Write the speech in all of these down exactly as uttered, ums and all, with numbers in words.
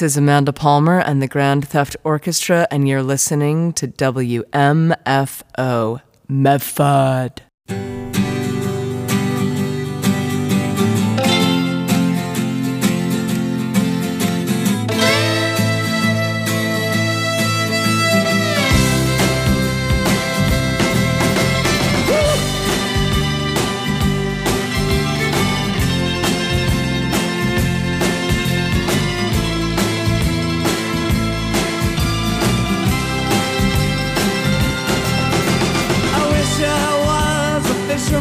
is Amanda Palmer and the Grand Theft Orchestra, and you're listening to W M F O, Medford. I wish I was a fish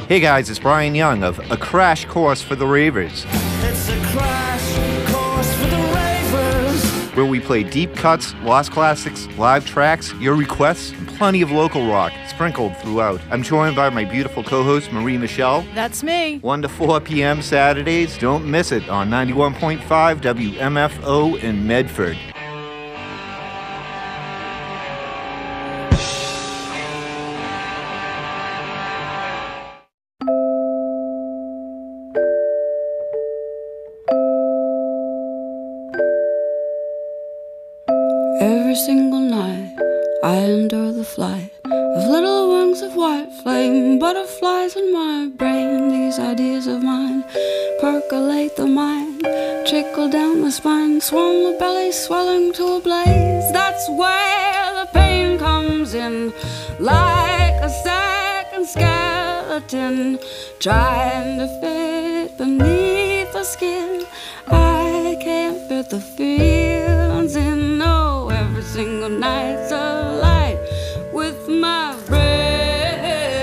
Hey guys, it's Brian Young of A Crash Course for the Ravers. It's a crash course for the ravers, where we play deep cuts, lost classics, live tracks, your requests, and plenty of local rock sprinkled throughout. I'm joined by my beautiful co-host, Marie Michelle. That's me. one to four p.m. Saturdays. Don't miss it on ninety-one point five W M F O in Medford. Every single night I endure the flight of little wings of white flame, butterflies in my brain. These ideas of mine percolate the mind, trickle down the spine, swell the belly, swelling to a blaze. That's where the pain comes in, like a second skeleton trying to fit beneath the skin. I can't fit the feelings in. No, every single night's a light with my breath.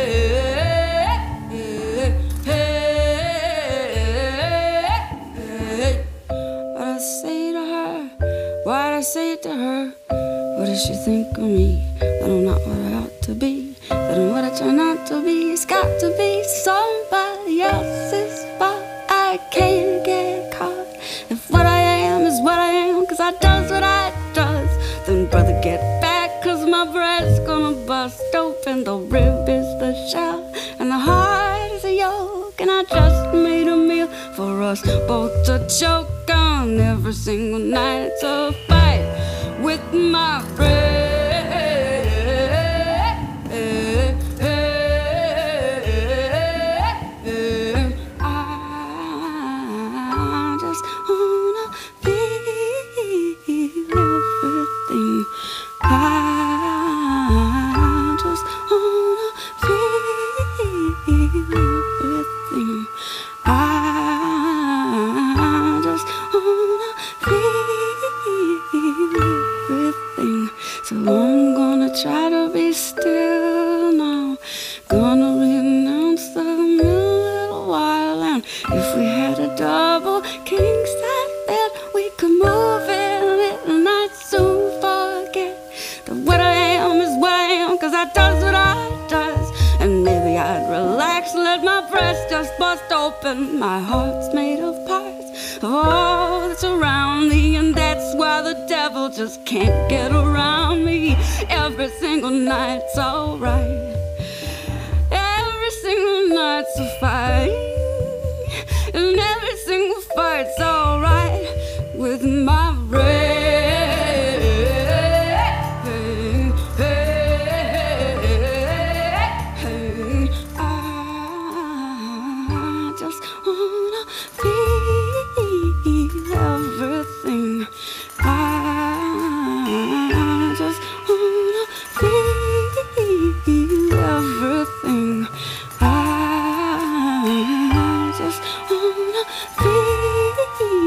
What I say to her, what I say to her, what does she think of me? That I'm not what I ought to be, that I'm what I try not to be. It's got to be somebody else's fault. I can't get caught if what I am is what I am, cause I does what I does. Then brother, get back, cause my breast's gonna bust open. The rib is the shell and the heart is a yolk, and I just made a meal for us both to choke on. Every single night's a fight with my breath. So I'm gonna try to be still now, gonna renounce the little while. And if we had a double king size bed, we could move in it, and I'd soon forget that what I am is what I am, cause I does what I does. And maybe I'd relax, let my breast just bust open. My heart's made of parts of all that's around me, and that's why the devil just can't get around me. Every single night's alright, every single night's a fight, and every single fight's alright with my breath. Everything.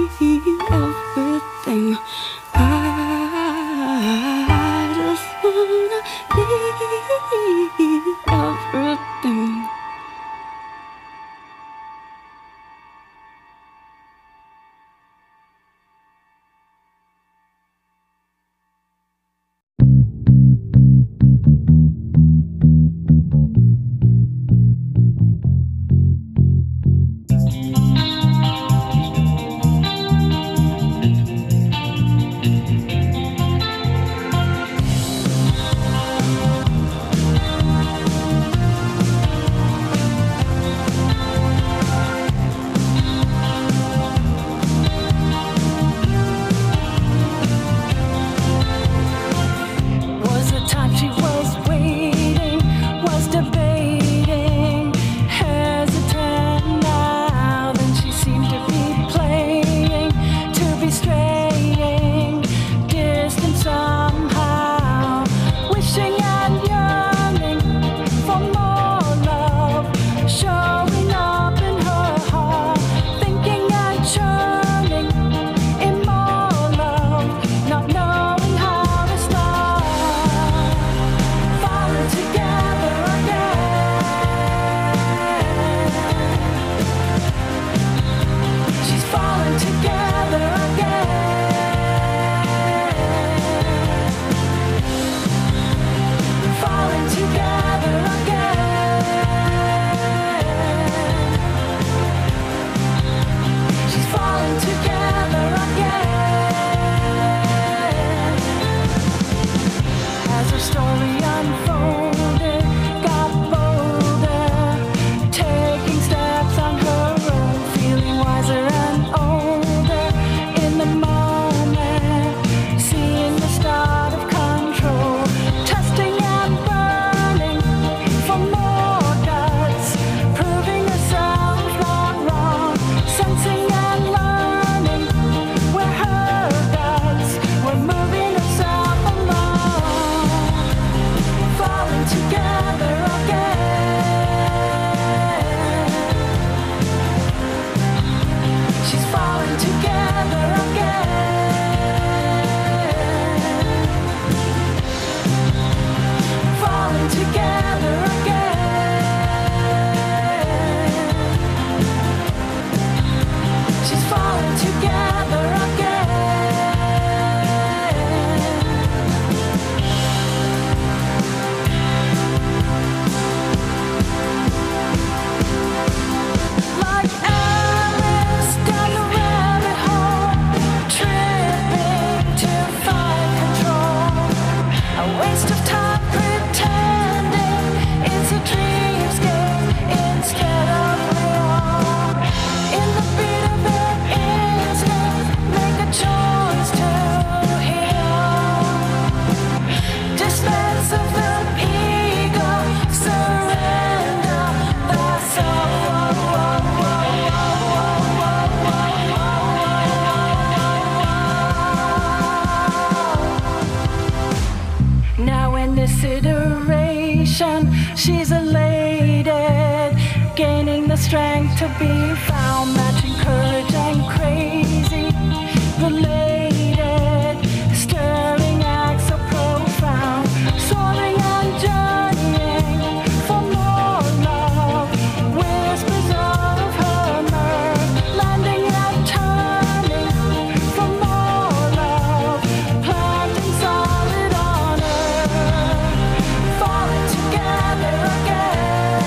She's elated, gaining the strength to be found, matching courage and crazy, related, stirring acts so profound, soaring and journeying for more love, whispers of her mirth, landing and turning for more love, planting solid on earth, falling together again.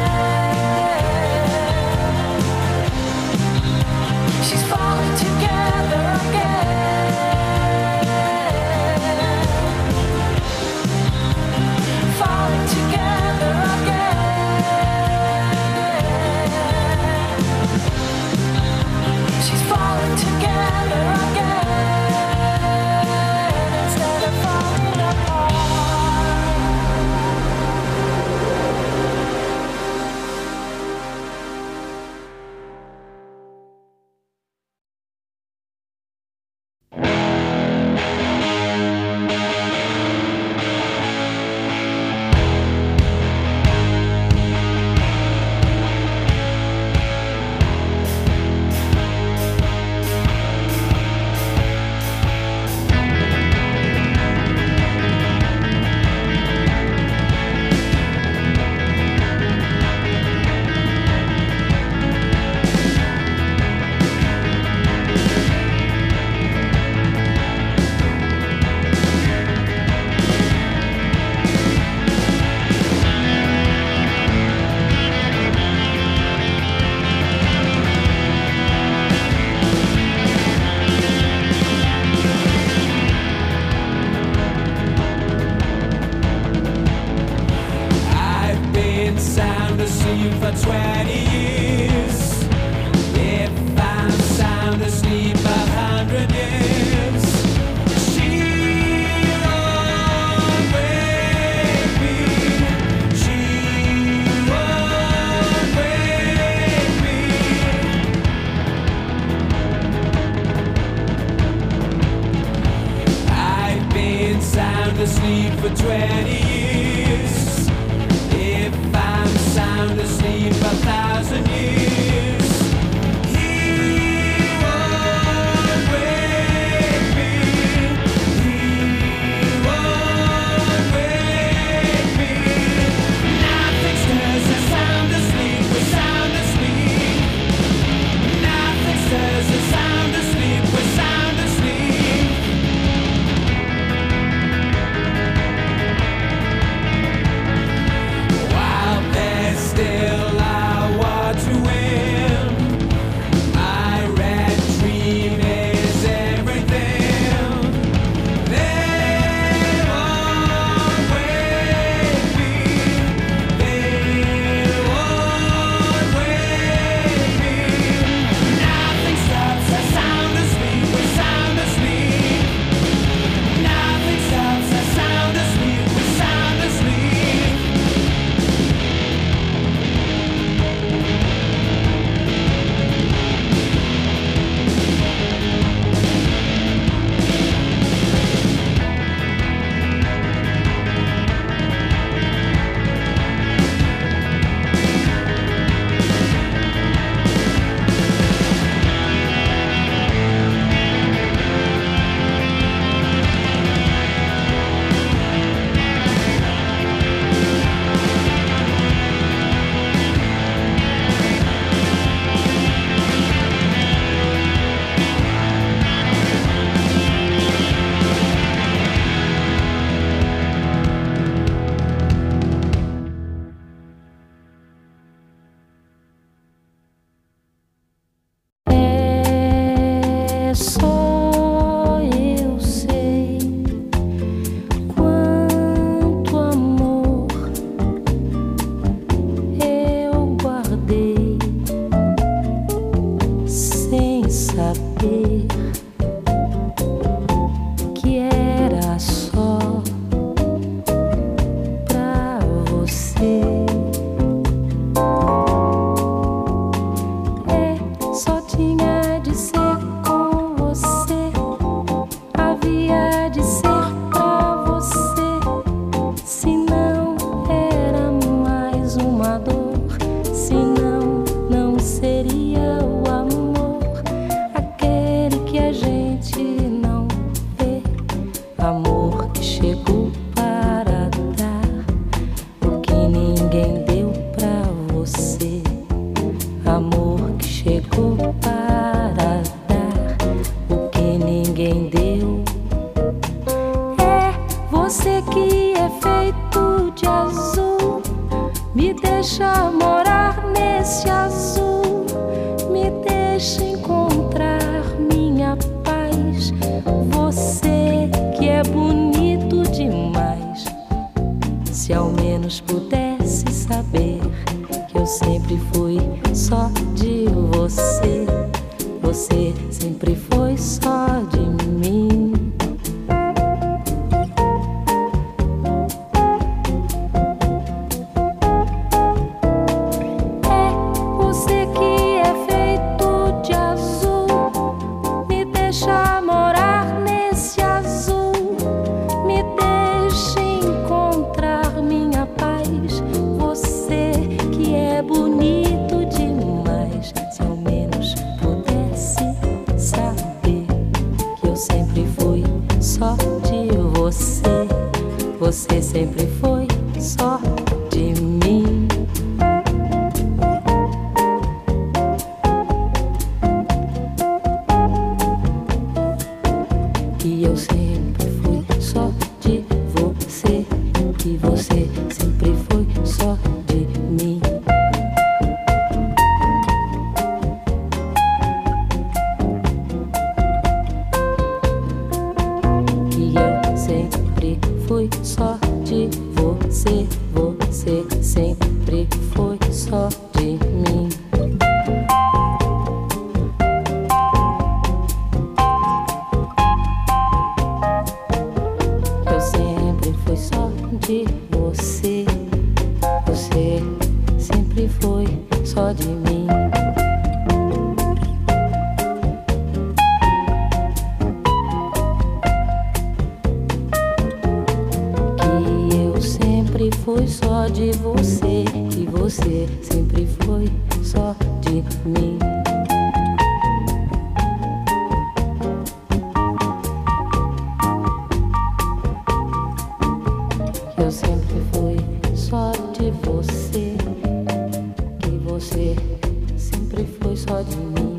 She's falling together again. Falling together again. She's falling together again instead of falling apart. I've been sound asleep for twenty years. If I'm sound asleep a hundred years, she won't wake me. She won't wake me. I've been sound asleep for twenty years. If I'm sound asleep a thousand years, he won't wake me. He won't wake me. Nothing stirs us sound asleep. We're sound asleep. Nothing stirs us sound asleep. We're sound asleep. While there's still a war to win, my red dream is everything. They won't wake me. They won't wake me. Nothing stops us sound asleep. We're sound asleep. Nothing stops us sound asleep. We're sound asleep. É só eu sei quanto amor eu guardei sem saber que era só pra você. É, só tinha de ser com você, havia de ser pra você, se não era mais. menos pudesse saber que eu sempre fui só de você. Você sempre foi só de mim. É você que é feito de azul, me deixa morar nesse azul, me deixa encontrar minha paz. Você que é bonito demais, se ao menos pudesse saber que eu sempre fui só de você. Você sempre foi só de mim. E eu sempre fui só de você. E você sempre foi só de mim. E eu sempre fui só de você. Você sempre foi só de mim. Eu sempre fui só de você. Você sempre foi só de mim. Que eu sempre fui só de você. E você sempre foi só de mim. Eu sempre fui só de você. Que você sempre foi só de mim.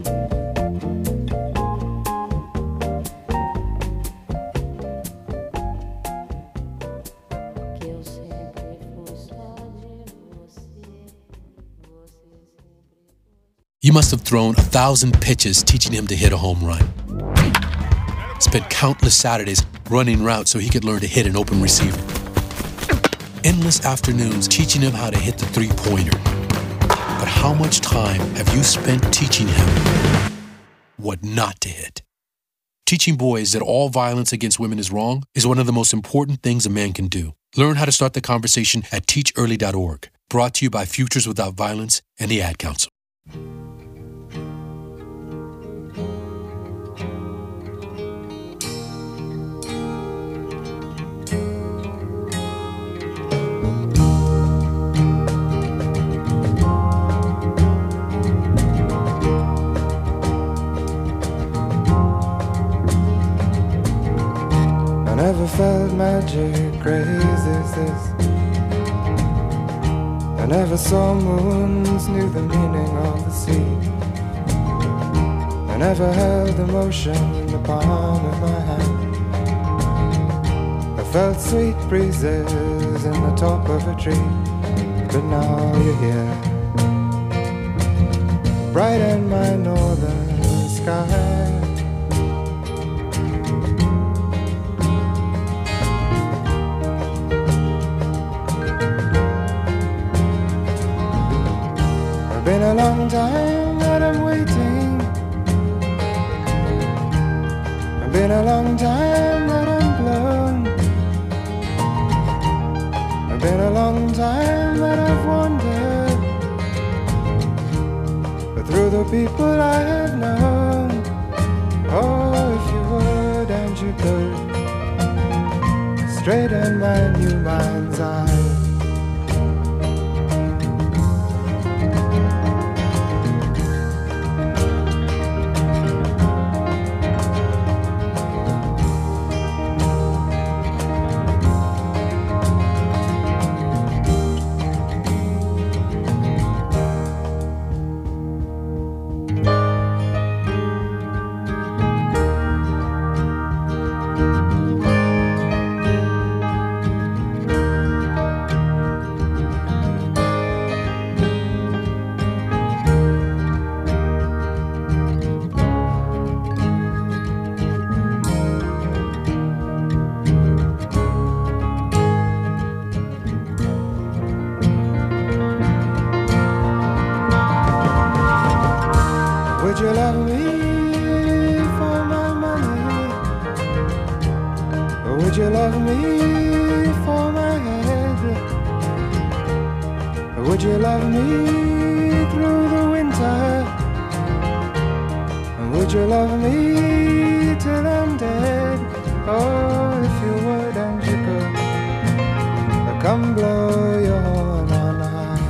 Que eu sempre fui só de você. Você sempre. You must have thrown a thousand pitches teaching him to hit a home run. Spent countless Saturdays running routes so he could learn to hit an open receiver. Endless afternoons teaching him how to hit the three-pointer. But how much time have you spent teaching him what not to hit? Teaching boys that all violence against women is wrong is one of the most important things a man can do. Learn how to start the conversation at teach early dot org. Brought to you by Futures Without Violence and the Ad Council. I never felt magic crazy as this. I never saw moons, knew the meaning of the sea. I never held emotion in the palm of my hand. I felt sweet breezes in the top of a tree. But now you're here, bright in my northern sky. Been a long time that I'm waiting. Been a long time that I'm blown. Been a long time that I've wandered, but through the people I have known. Oh, if you would and you could straighten my new mind's eye. Would you love me for my head? Would you love me through the winter? Would you love me till I'm dead? Oh, if you would and you could, come blow your horn on high.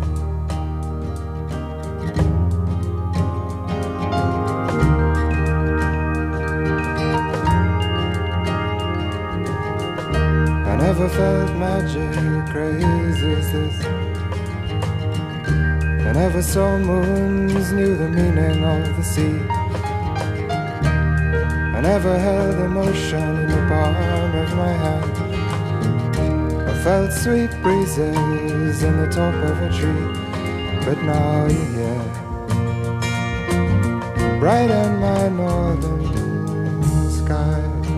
I never felt magic crazy as this. I never saw moons, knew the meaning of the sea. I never held emotion in the palm of my hand. I felt sweet breezes in the top of a tree. But now you're here, brighten my northern sky.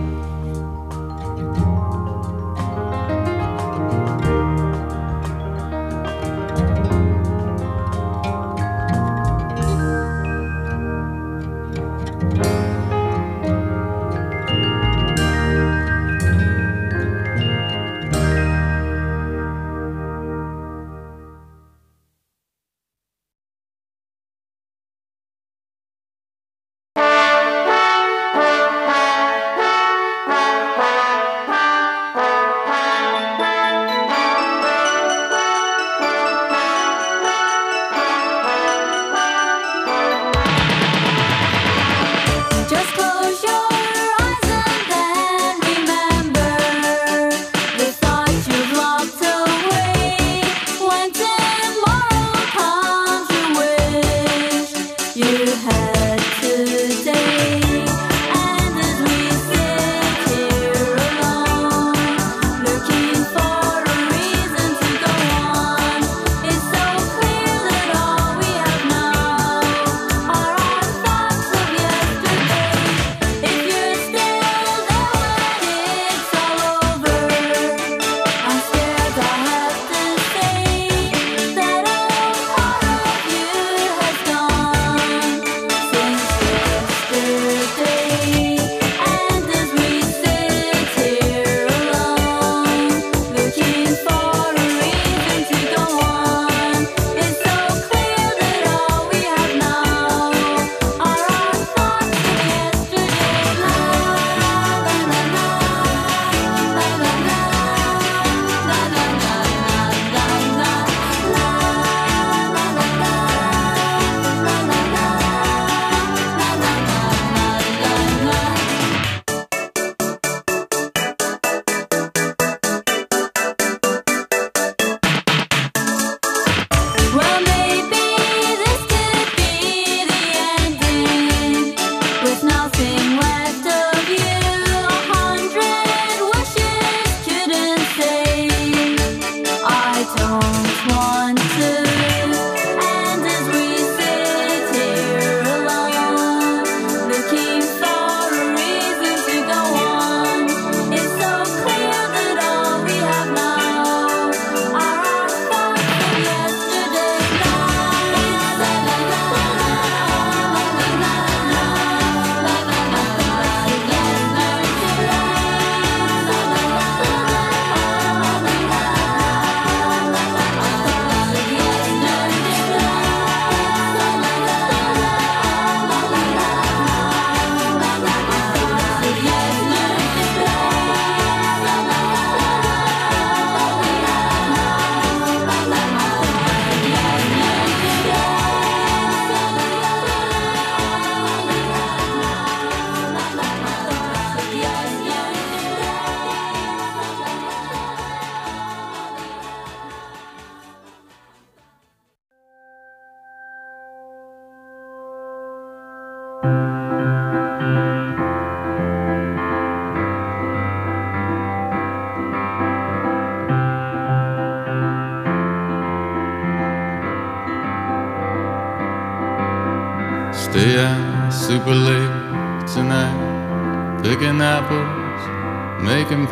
Stay out super late tonight, picking apples, making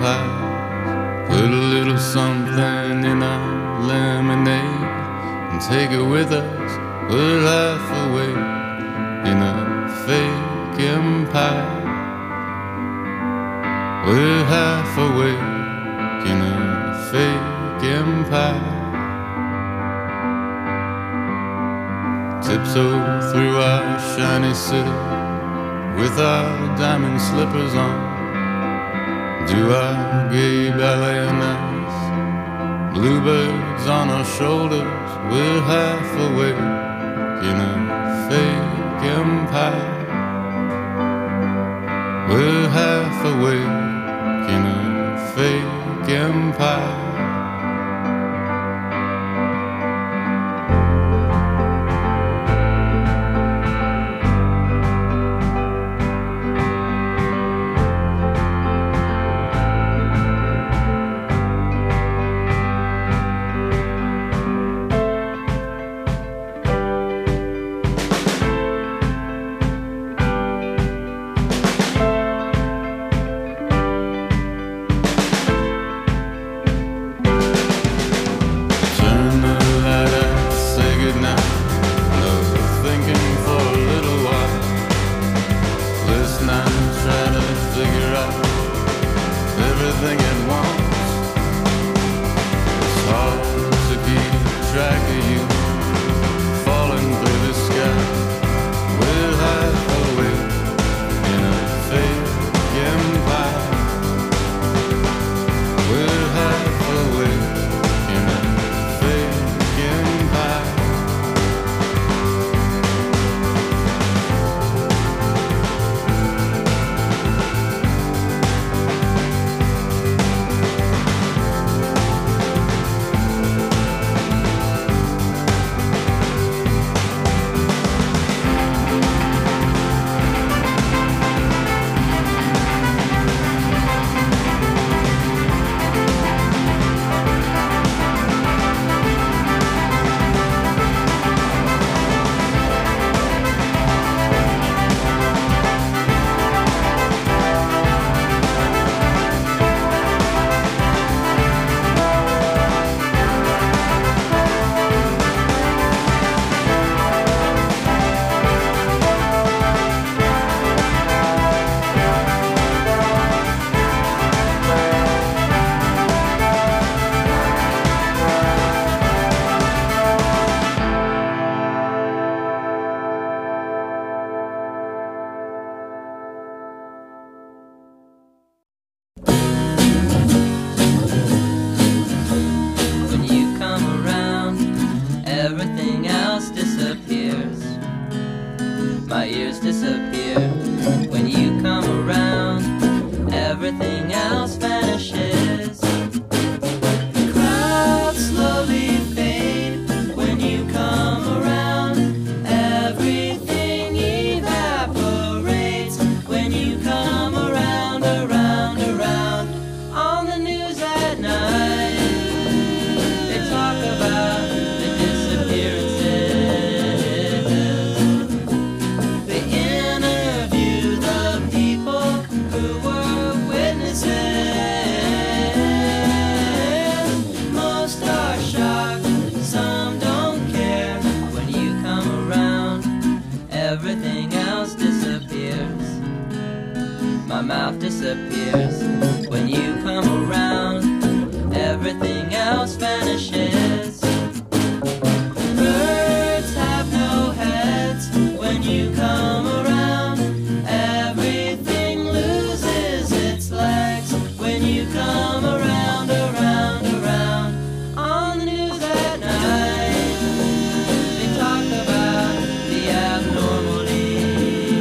pies. Put a little something in our lemonade and take it with us. Put half away in a fake empire. We're half awake in a fake empire. Tiptoe through our shiny city with our diamond slippers on. Do our gay ballet nights, bluebirds on our shoulders. We're half awake in a fake empire. We're half awake in a fake empire.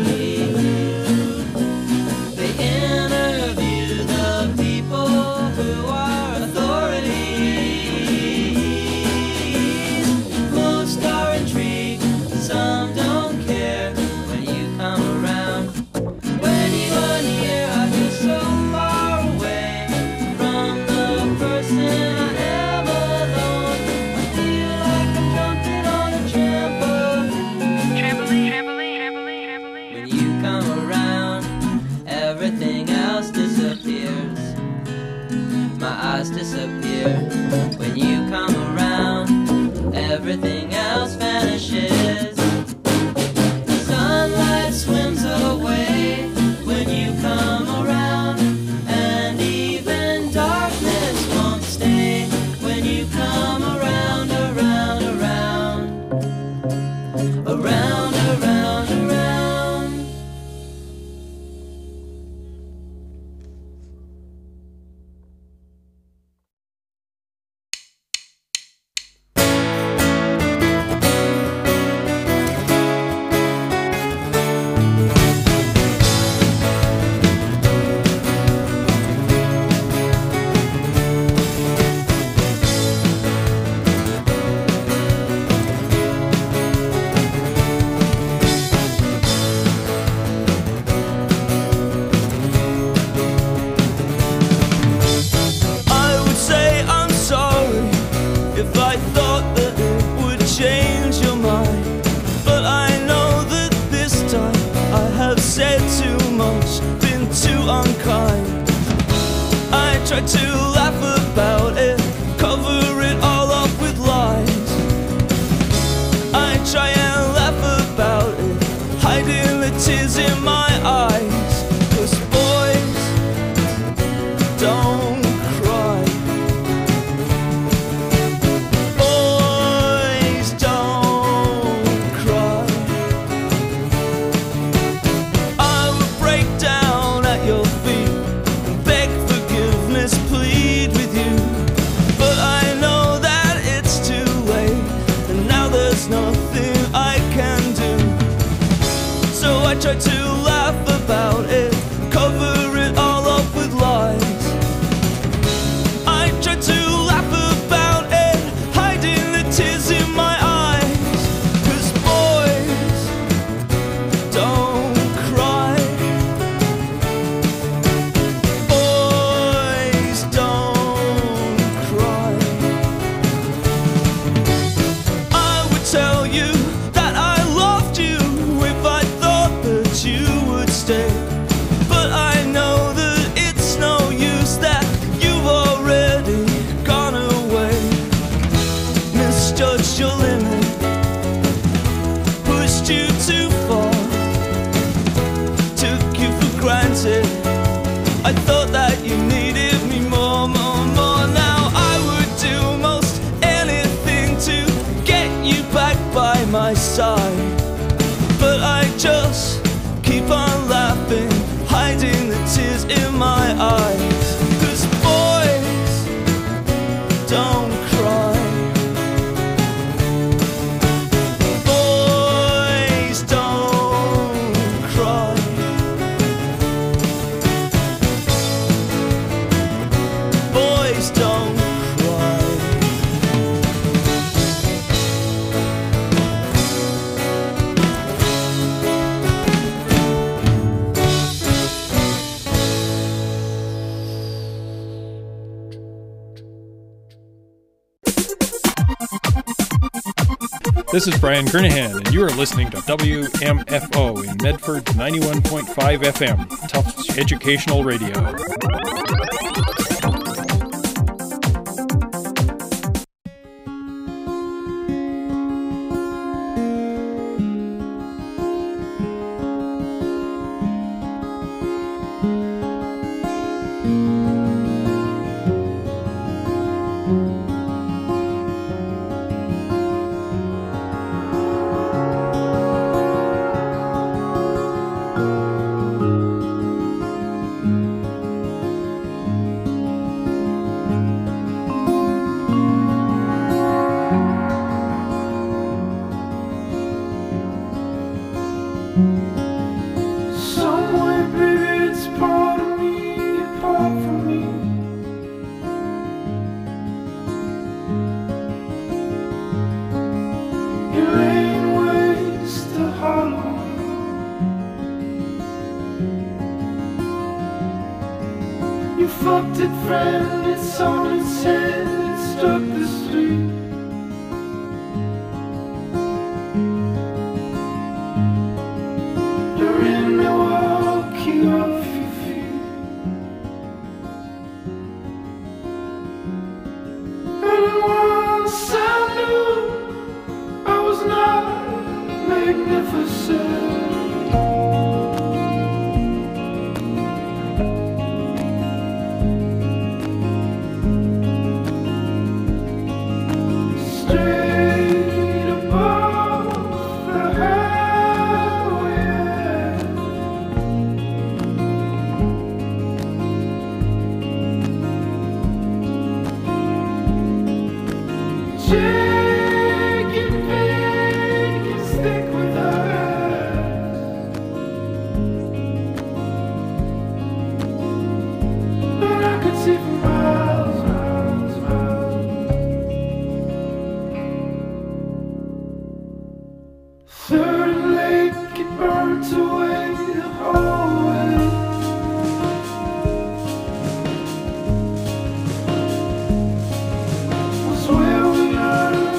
People who tried to laugh about it, cover it all up with lies. I try and laugh about it, hiding the tears in my eyes. 'Cause boys don't cry. Boys don't cry. I would break down at your feet, beg forgiveness, plead with you. But I know that it's too late, and now there's nothing I can do. So I try to laugh about it, cover it all up with lies. I try to laugh about it, hiding the tears in my eyes. 'Cause boys don't cry. Boys don't cry. I would tell you that I loved you if I thought that you would stay. But I know that it's no use, that you've already gone away. Misjudged your limit, pushed you too far, took you for granted. I thought that you needed me more, more, more. Now I would do most anything to get you back by my side. But I just keep on laughing, hiding the tears in my eyes. 'Cause boys don't cry. Boys don't cry. Boys don't cry. This is Brian Kernahan, and you are listening to W M F O in Medford ninety-one point five F M, Tufts Educational Radio. Somewhere, baby, it's part of me, apart from me. It ain't ways to hollow. You fucked it, friend, it's on its head, it struck the street. You're in Milwaukee off your feet. And once I knew I was not magnificent. Straight above the highway, chicken feet can stick with us, but I could see for miles, miles, miles. Third and Lake, it burnt away the whole way. Was where we learned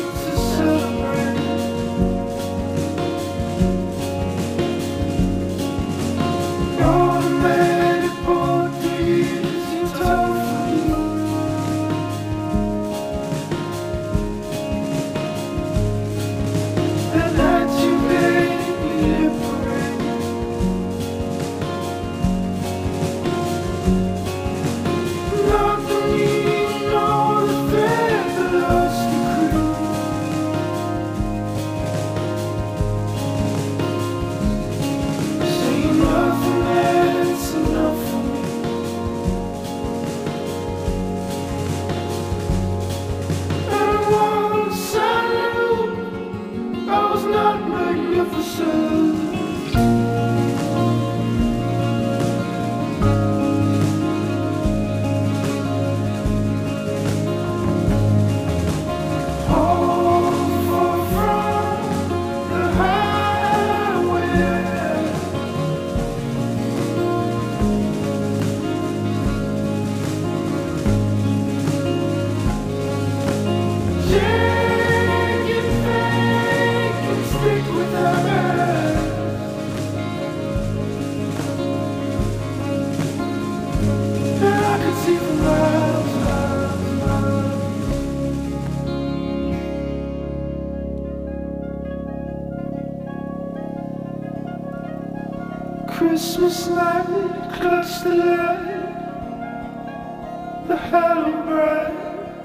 Christmas night, clutch the light, the hello bright.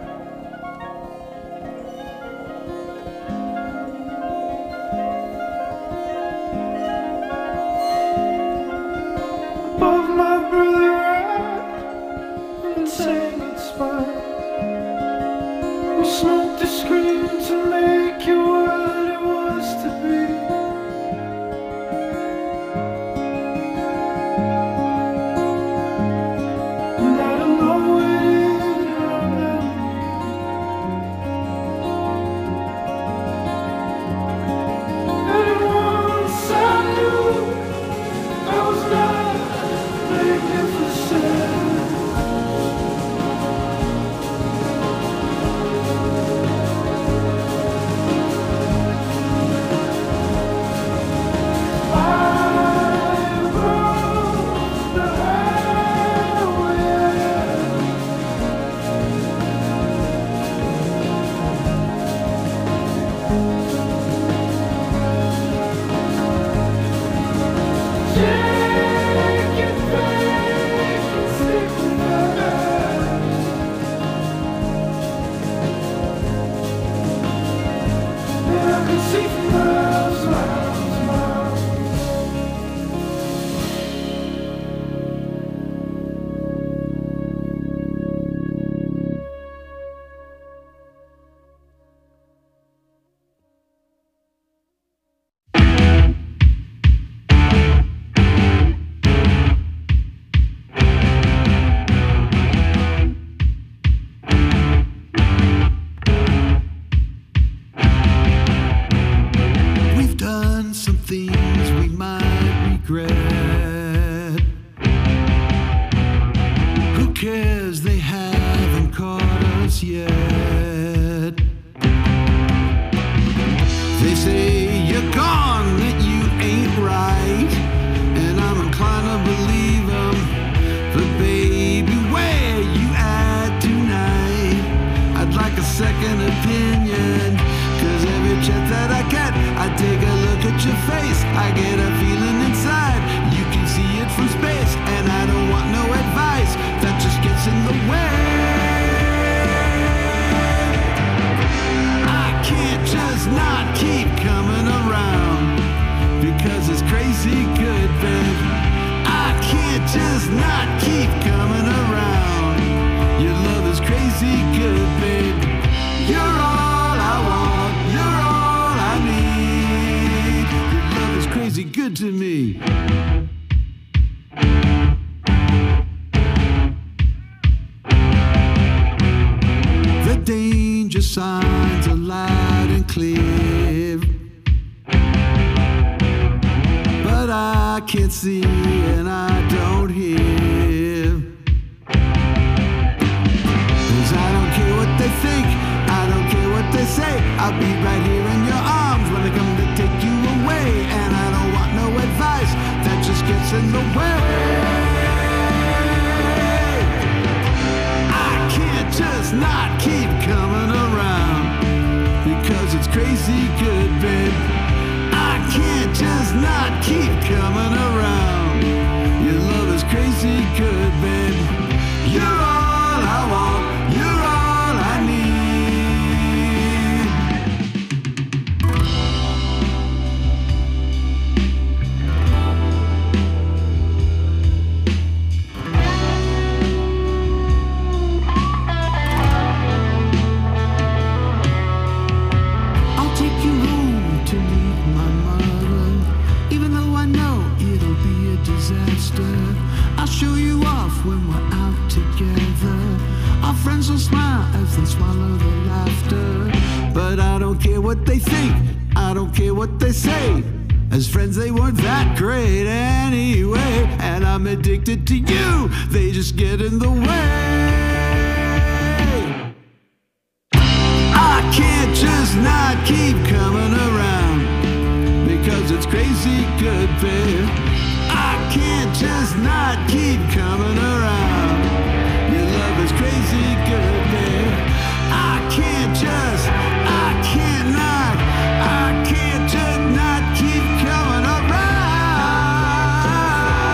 Above my brother right, and saying it's fine. We smoked the screen to make you what it was to be. To you, they just get in the way. I can't just not keep coming around because it's crazy good, babe. I can't just not keep coming around. Your love is crazy good, babe. I can't just, I can't not, I can't just not keep coming around.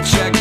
check